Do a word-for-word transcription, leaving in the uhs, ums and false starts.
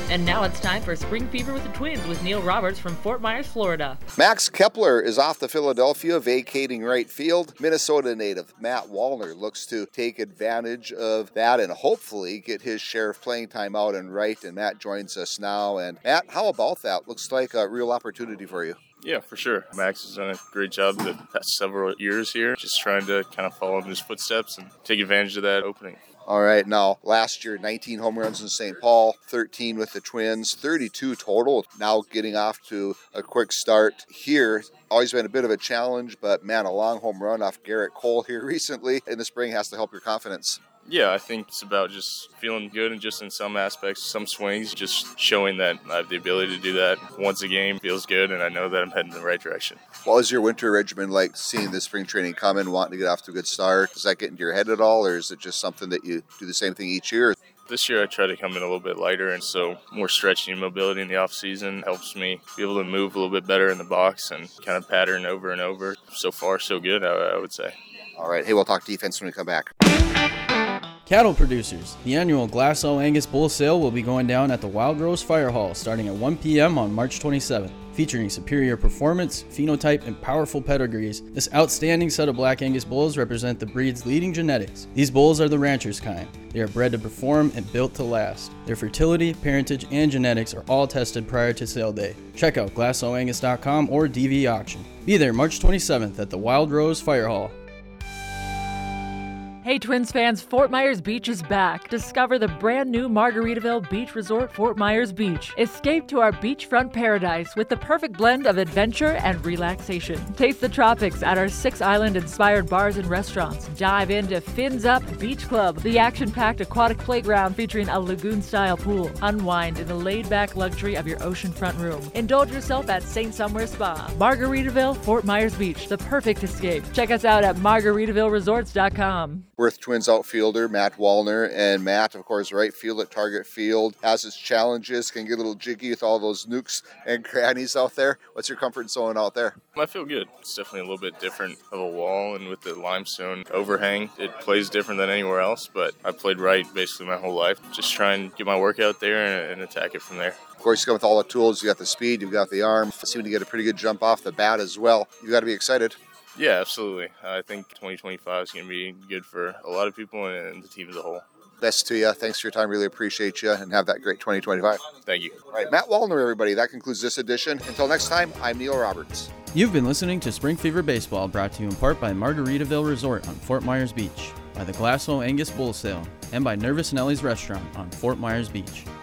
And now it's time for Spring Fever with the Twins with Neil Roberts from Fort Myers, Florida. Max Kepler is off to Philadelphia, vacating right field. Minnesota native Matt Wallner looks to take advantage of that and hopefully get his share of playing time out in right. And Matt joins us now. And Matt, how about that? Looks like a real opportunity for you. Yeah, for sure. Max has done a great job the past several years here, just trying to kind of follow in his footsteps and take advantage of that opening. All right, now last year, nineteen home runs in Saint Paul, thirteen with the Twins, thirty-two total. Now getting off to a quick start here. Always been a bit of a challenge, but man, a long home run off Garrett Cole here recently in the spring has to help your confidence. Yeah, I think it's about just feeling good and just in some aspects, some swings, just showing that I have the ability to do that once a game. Feels good, and I know that I'm heading in the right direction. What was your winter regimen like, seeing the spring training come in, wanting to get off to a good start? Does that get into your head at all, or is it just something that you do the same thing each year? This year I try to come in a little bit lighter, and so more stretching and mobility in the off season helps me be able to move a little bit better in the box and kind of pattern over and over. So far, so good, I, I would say. All right, hey, we'll talk defense when we come back. Cattle producers, the annual Glasso Angus Bull Sale will be going down at the Wild Rose Fire Hall starting at one p.m. on March twenty-seventh. Featuring superior performance, phenotype, and powerful pedigrees, this outstanding set of Black Angus bulls represent the breed's leading genetics. These bulls are the rancher's kind. They are bred to perform and built to last. Their fertility, parentage, and genetics are all tested prior to sale day. Check out glasso angus dot com or D V Auction. Be there March twenty-seventh at the Wild Rose Fire Hall. Hey Twins fans, Fort Myers Beach is back. Discover the brand new Margaritaville Beach Resort, Fort Myers Beach. Escape to our beachfront paradise with the perfect blend of adventure and relaxation. Taste the tropics at our six island-inspired bars and restaurants. Dive into Fins Up Beach Club, the action-packed aquatic playground featuring a lagoon-style pool. Unwind in the laid-back luxury of your oceanfront room. Indulge yourself at Saint Somewhere Spa. Margaritaville, Fort Myers Beach, the perfect escape. Check us out at margaritaville resorts dot com. Worth Twins outfielder Matt Wallner, and Matt, of course, right field at Target Field, has its challenges, can get a little jiggy with all those nooks and crannies out there. What's your comfort zone out there? I feel good. It's definitely a little bit different of a wall, and with the limestone overhang, it plays different than anywhere else, but I played right basically my whole life. Just try and get my work out there and, and attack it from there. Of course, you come with all the tools. You got the speed, you've got the arm. Seem to get a pretty good jump off the bat as well. You got to be excited. Yeah, absolutely. I think twenty twenty-five is going to be good for a lot of people and the team as a whole. Best to you. Thanks for your time. Really appreciate you, and have that great twenty twenty-five. Thank you. All right, Matt Wallner, everybody. That concludes this edition. Until next time, I'm Neil Roberts. You've been listening to Spring Fever Baseball, brought to you in part by Margaritaville Resort on Fort Myers Beach, by the Glasso Angus Bull Sale, and by Nervous Nellie's Restaurant on Fort Myers Beach.